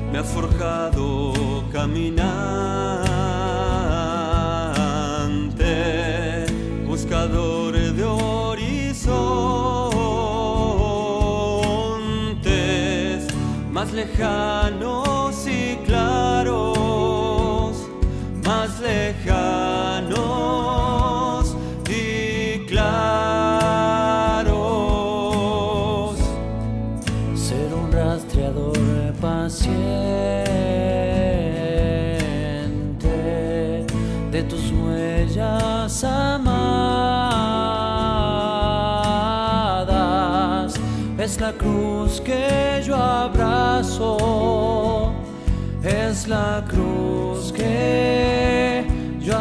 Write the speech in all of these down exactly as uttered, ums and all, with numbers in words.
me ha forjado caminante, buscador de horizontes más lejanos y claros, más lejanos y claros. Ser un rastreador paciente de tus huellas amadas, es la cruz que yo abrazo, es la cruz que yo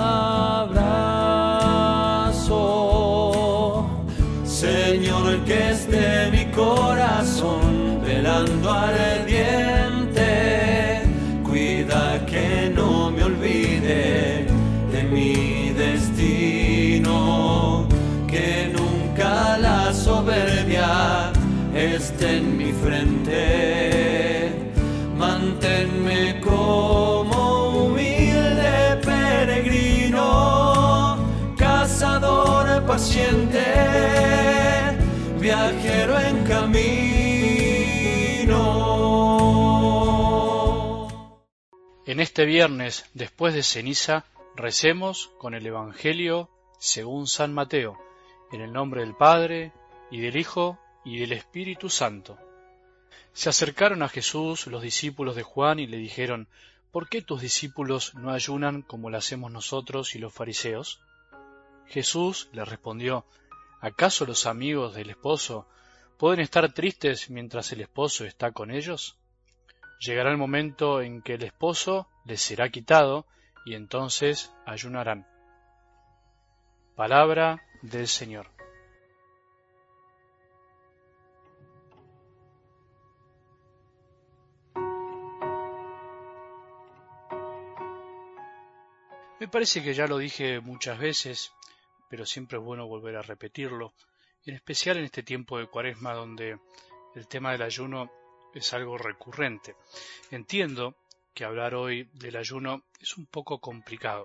abrazo. Señor, que esté mi corazón velando ardiente, cuida que no me olvide de mi destino, que nunca la soberbia esté en mi frente. Manténme como humilde peregrino, cazador paciente, viajero en camino. En este viernes, después de ceniza, recemos con el Evangelio según San Mateo, en el nombre del Padre, y del Hijo, y del Espíritu Santo. Se acercaron a Jesús los discípulos de Juan y le dijeron: ¿Por qué tus discípulos no ayunan como lo hacemos nosotros y los fariseos? Jesús les respondió: ¿Acaso los amigos del esposo pueden estar tristes mientras el esposo está con ellos? Llegará el momento en que el esposo les será quitado y entonces ayunarán. Palabra del Señor. Me parece que ya lo dije muchas veces, pero siempre es bueno volver a repetirlo, en especial en este tiempo de Cuaresma donde el tema del ayuno es algo recurrente. Entiendo que hablar hoy del ayuno es un poco complicado,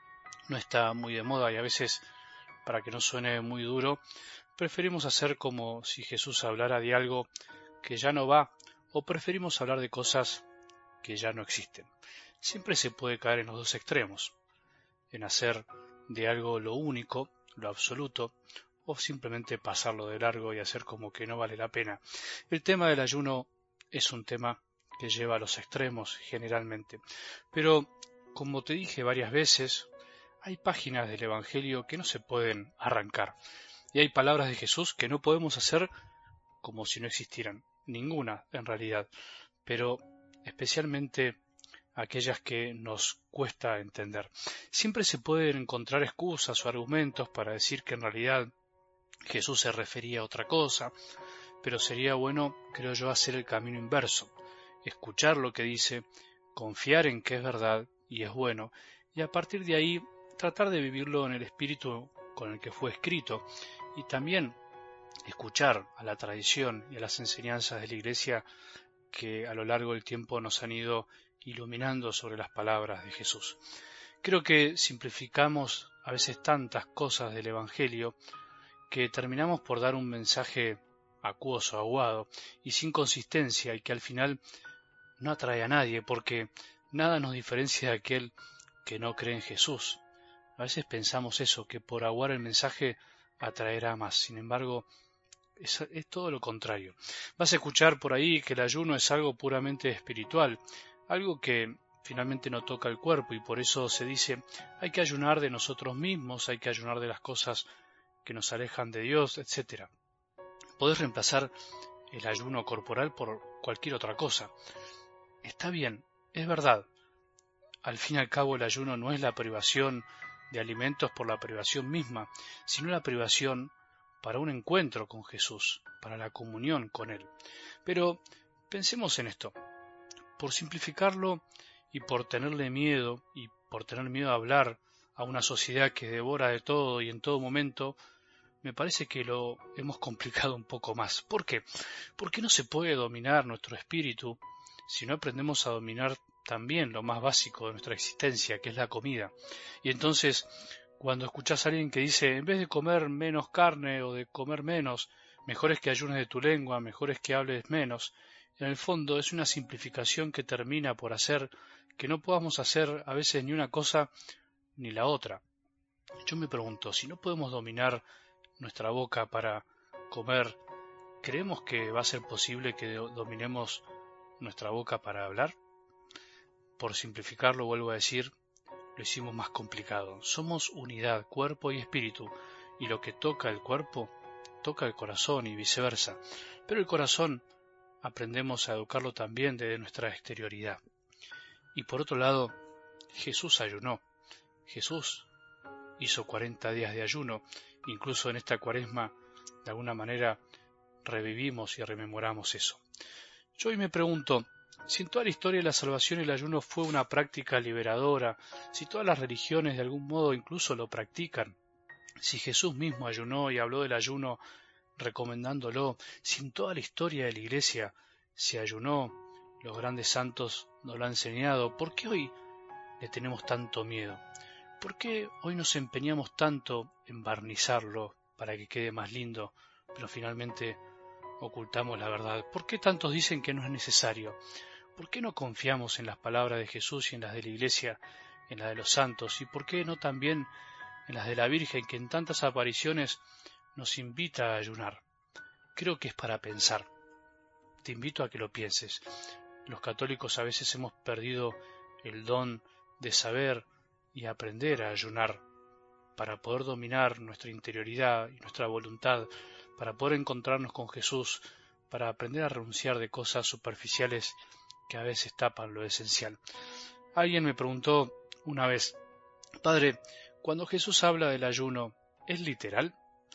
no está muy de moda y a veces, para que no suene muy duro, preferimos hacer como si Jesús hablara de algo que ya no va, o preferimos hablar de cosas que ya no existen. Siempre se puede caer en los dos extremos, en hacer de algo lo único, lo absoluto, o simplemente pasarlo de largo y hacer como que no vale la pena. El tema del ayuno es un tema que lleva a los extremos generalmente, pero como te dije varias veces, hay páginas del Evangelio que no se pueden arrancar, y hay palabras de Jesús que no podemos hacer como si no existieran, ninguna en realidad, pero especialmente aquellas que nos cuesta entender. Siempre se pueden encontrar excusas o argumentos para decir que en realidad Jesús se refería a otra cosa, pero sería bueno, creo yo, hacer el camino inverso, escuchar lo que dice, confiar en que es verdad y es bueno, y a partir de ahí tratar de vivirlo en el espíritu con el que fue escrito, y también escuchar a la tradición y a las enseñanzas de la Iglesia que a lo largo del tiempo nos han ido iluminando sobre las palabras de Jesús. Creo que simplificamos a veces tantas cosas del Evangelio que terminamos por dar un mensaje acuoso, aguado y sin consistencia, y que al final no atrae a nadie, porque nada nos diferencia de aquel que no cree en Jesús. A veces pensamos eso, que por aguar el mensaje atraerá más. Sin embargo, es, es todo lo contrario. Vas a escuchar por ahí que el ayuno es algo puramente espiritual, algo que finalmente no toca el cuerpo, y por eso se dice hay que ayunar de nosotros mismos, hay que ayunar de las cosas que nos alejan de Dios, etcétera. Podés reemplazar el ayuno corporal por cualquier otra cosa. Está bien, es verdad. Al fin y al cabo el ayuno no es la privación de alimentos por la privación misma, sino la privación para un encuentro con Jesús, para la comunión con Él. Pero pensemos en esto. Por simplificarlo y por tenerle miedo y por tener miedo a hablar a una sociedad que devora de todo y en todo momento, me parece que lo hemos complicado un poco más. ¿Por qué? Porque no se puede dominar nuestro espíritu si no aprendemos a dominar también lo más básico de nuestra existencia, que es la comida. Y entonces, cuando escuchás a alguien que dice, en vez de comer menos carne o de comer menos, mejor es que ayunes de tu lengua, mejor es que hables menos, en el fondo es una simplificación que termina por hacer que no podamos hacer a veces ni una cosa ni la otra. Yo me pregunto, si no podemos dominar nuestra boca para comer, ¿creemos que va a ser posible que dominemos nuestra boca para hablar? Por simplificarlo, vuelvo a decir, lo hicimos más complicado. Somos unidad, cuerpo y espíritu, y lo que toca el cuerpo, toca el corazón y viceversa. Pero el corazón aprendemos a educarlo también desde nuestra exterioridad. Y por otro lado, Jesús ayunó. Jesús hizo cuarenta días de ayuno. Incluso en esta cuaresma, de alguna manera, revivimos y rememoramos eso. Yo hoy me pregunto, si en toda la historia de la salvación el ayuno fue una práctica liberadora, si todas las religiones de algún modo incluso lo practican, si Jesús mismo ayunó y habló del ayuno recomendándolo, si en toda la historia de la Iglesia se ayunó, los grandes santos nos lo han enseñado, ¿por qué hoy le tenemos tanto miedo? ¿Por qué hoy nos empeñamos tanto en barnizarlo para que quede más lindo, pero finalmente ocultamos la verdad? ¿Por qué tantos dicen que no es necesario? ¿Por qué no confiamos en las palabras de Jesús y en las de la Iglesia, en las de los santos? ¿Y por qué no también en las de la Virgen, que en tantas apariciones nos invita a ayunar? Creo que es para pensar. Te invito a que lo pienses. Los católicos a veces hemos perdido el don de saber y aprender a ayunar para poder dominar nuestra interioridad y nuestra voluntad, para poder encontrarnos con Jesús, para aprender a renunciar de cosas superficiales que a veces tapan lo esencial. Alguien me preguntó una vez, Padre, cuando Jesús habla del ayuno, ¿es literal?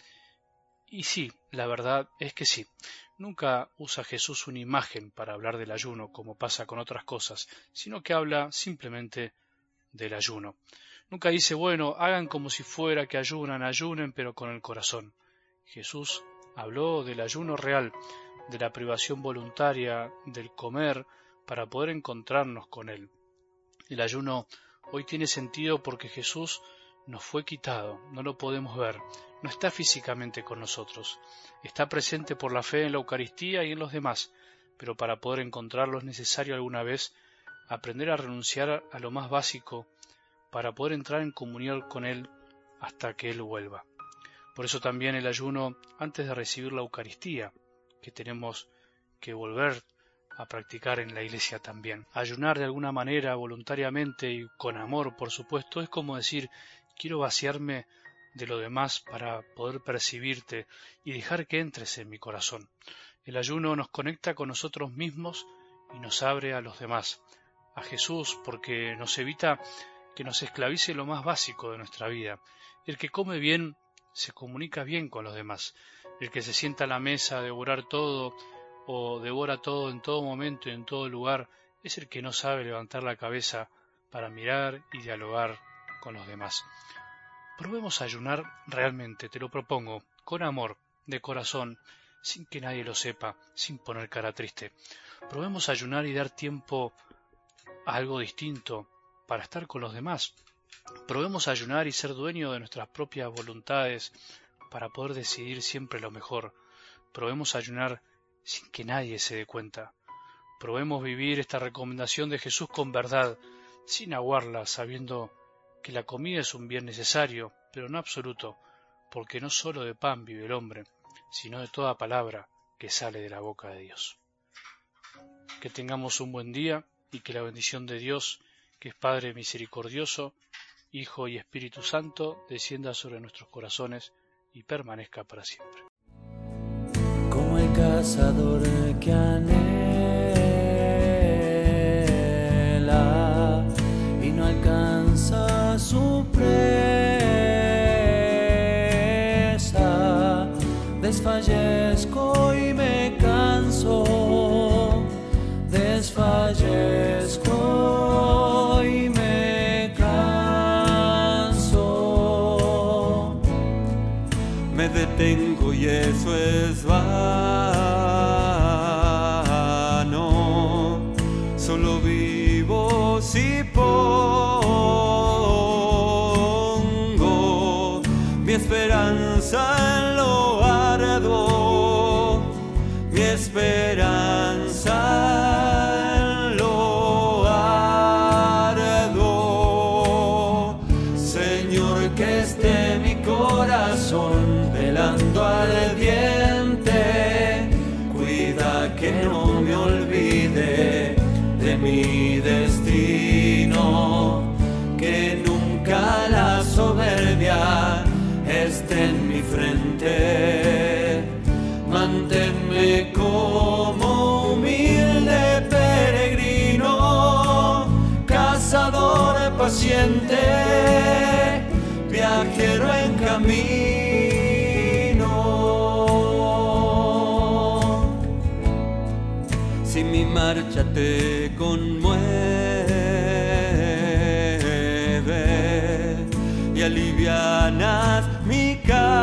Y sí, la verdad es que sí. Nunca usa Jesús una imagen para hablar del ayuno, como pasa con otras cosas, sino que habla simplemente del ayuno. Nunca dice, bueno, hagan como si fuera que ayunan, ayunen, pero con el corazón. Jesús habló del ayuno real, de la privación voluntaria, del comer, para poder encontrarnos con Él. El ayuno hoy tiene sentido porque Jesús nos fue quitado, no lo podemos ver, no está físicamente con nosotros, está presente por la fe en la Eucaristía y en los demás, pero para poder encontrarlo es necesario alguna vez aprender a renunciar a lo más básico para poder entrar en comunión con Él hasta que Él vuelva. Por eso también el ayuno antes de recibir la Eucaristía, que tenemos que volver a practicar en la Iglesia también. Ayunar de alguna manera, voluntariamente y con amor, por supuesto, es como decir, quiero vaciarme de lo demás para poder percibirte y dejar que entres en mi corazón. El ayuno nos conecta con nosotros mismos y nos abre a los demás, a Jesús, porque nos evita que nos esclavice lo más básico de nuestra vida. El que come bien se comunica bien con los demás. El que se sienta a la mesa a devorar todo o devora todo en todo momento y en todo lugar es el que no sabe levantar la cabeza para mirar y dialogar con los demás. Probemos a ayunar realmente, te lo propongo, con amor, de corazón, sin que nadie lo sepa, sin poner cara triste. Probemos a ayunar y dar tiempo a algo distinto para estar con los demás. Probemos a ayunar y ser dueño de nuestras propias voluntades para poder decidir siempre lo mejor. Probemos a ayunar sin que nadie se dé cuenta. Probemos vivir esta recomendación de Jesús con verdad, sin aguarla, sabiendo que la comida es un bien necesario, pero no absoluto, porque no solo de pan vive el hombre, sino de toda palabra que sale de la boca de Dios. Que tengamos un buen día y que la bendición de Dios, que es Padre misericordioso, Hijo y Espíritu Santo, descienda sobre nuestros corazones y permanezca para siempre. Como el cazador que anhela y no alcanza su presa, desfallezco y me canso, desfallezco y me canso. Me detengo y eso es vano, solo vivo si pongo mi esperanza en lo arduo, mi esperanza en lo arduo. Señor, que esté mi corazón velando ardiente, cuida que no me olvide de mi destino, que nunca la soberbia esté en mi frente. Manténme como humilde peregrino, cazador paciente, viajero en camino. Si mi marcha te conmueve y alivianas mi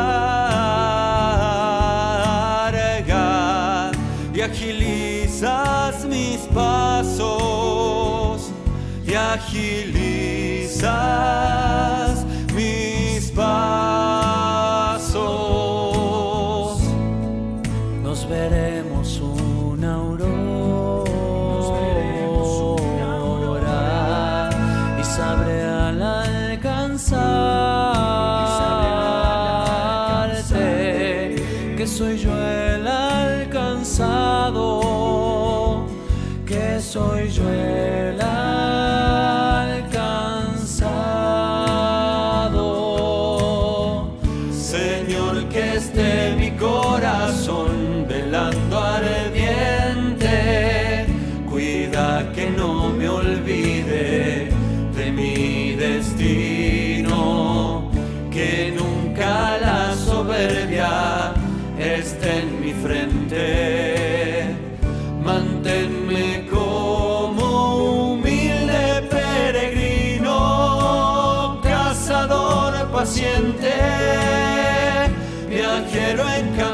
carga y agilizas mis pasos y agilizas mis pasos, nos veremos una aurora, y sabré al alcanzarte que soy yo el alcanzado, que soy yo el alcanzado. Señor, que esté mi corazón velando ardiente, cuida que no me olvide de mi destino, que nunca la soberbia esté en mi frente. Manténme como humilde peregrino, cazador paciente, viajero en camino.